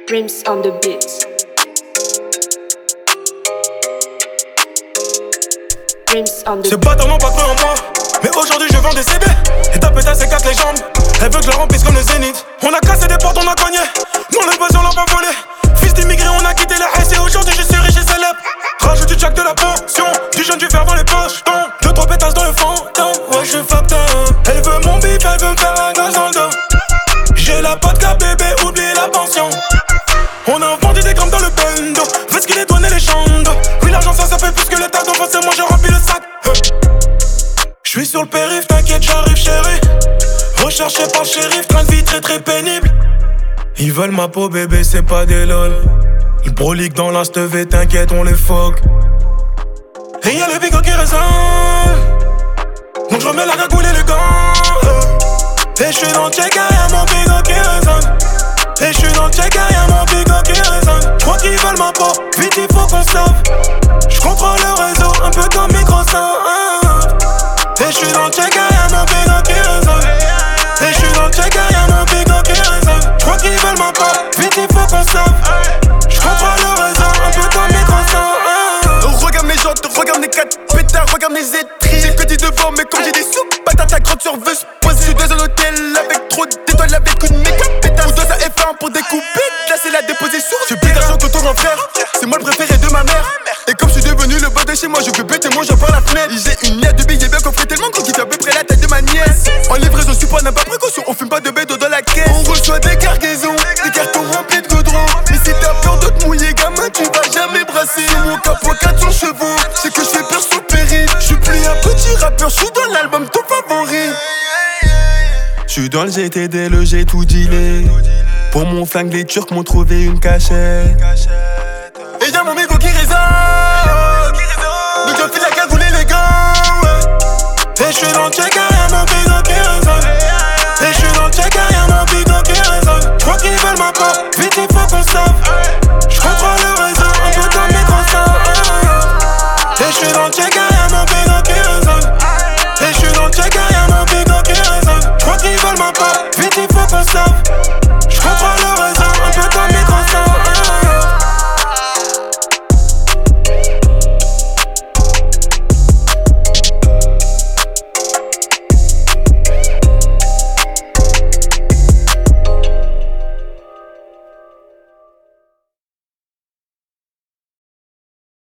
Rims on the beat. Rims on the Ce bâtard n'ont pas cru en moi, mais aujourd'hui je vends des CD. Et ta pétasse s'écarte les jambes, elle veut que je la remplisse comme le Zénith. On a cassé des portes, on a cogné, non le besoin l'a pas volé. Fils d'immigrés, on a quitté la S et aujourd'hui je suis riche et célèbre. Rajoute du jack de la pension, du jaune du fer dans les poches. Deux, trois pétasses dans le fantôme, ouais je suis fucked up. Elle veut mon bif, elle veut me faire un gosse dans le dos. J'ai la vodka bébé, oublie la pension. On a vendu des grammes dans le bendo, fais ce qu'il est douanes et les chandos. Oui l'argent ça fait plus que les tas d'enfants, c'est moi j'ai rempli le sac. J'suis sur le périph', t'inquiète j'arrive chérie. Recherché par le shérif, train de vie très très pénible. Ils veulent ma peau bébé, c'est pas des lol. Ils broliquent dans l'inst V, t'inquiète on les foque. Et y'a le bigot qui résonne, donc j'remets la cagoule et les gants. Et j'suis dans le check, y'a mon bigot qui résonne. Et j'suis dans le check, y'a mon bigot qui résonne. J'crois qu'ils veulent ma peau, vite il faut qu'on sauve. J'contrôle le réseau, un peu comme Microsoft. Et j'suis dans le check, y'a mon bigot qui résonne. Et j'suis dans le check, y'a mon bigot qui résonne. J'crois qu'ils veulent ma peau, vite il faut qu'on sauve. J'contrôle le réseau, un peu comme Microsoft. Regarde mes jantes, regarde mes 4 pétards, regarde mes étriers. J'ai que dit devant, mais comme j'ai des sous, patate à grande sur veut se poser. Je suis dans un hôtel avec trop d'étoiles, avec une méga pétasse. Ou dans un F1 pour découper, là c'est la déposer sur. J'ai plus d'argent que ton grand frère, c'est moi le préféré de ma mère. Et comme je suis devenu le boss de chez moi, je peux péter mon jambon par la fenêtre. J'ai une lettre de billets bien coffré tellement gros qu'il fait à peu près la taille de ma nièce. En livraison, je suis pas n'a pas précaution, on fume pas de bédo dans la caisse. On reçoit des cargaisons, des cartons remplis de goudron. Mais si t'as peur de te mouiller, gamin, tu vas jamais brasser. Sur mon capot 400 chevaux, c'est que je fais peur sur le périph'. Je suis plus un petit rappeur, je suis dans l'album ton favori. Je suis dans le GTD, le j'ai tout dealé. Pour mon flingue, les Turcs m'ont trouvé une cachette. Et y'a mon mégot qui résonne. Donc je file la cagoule et les gants. Et j'suis dans le check,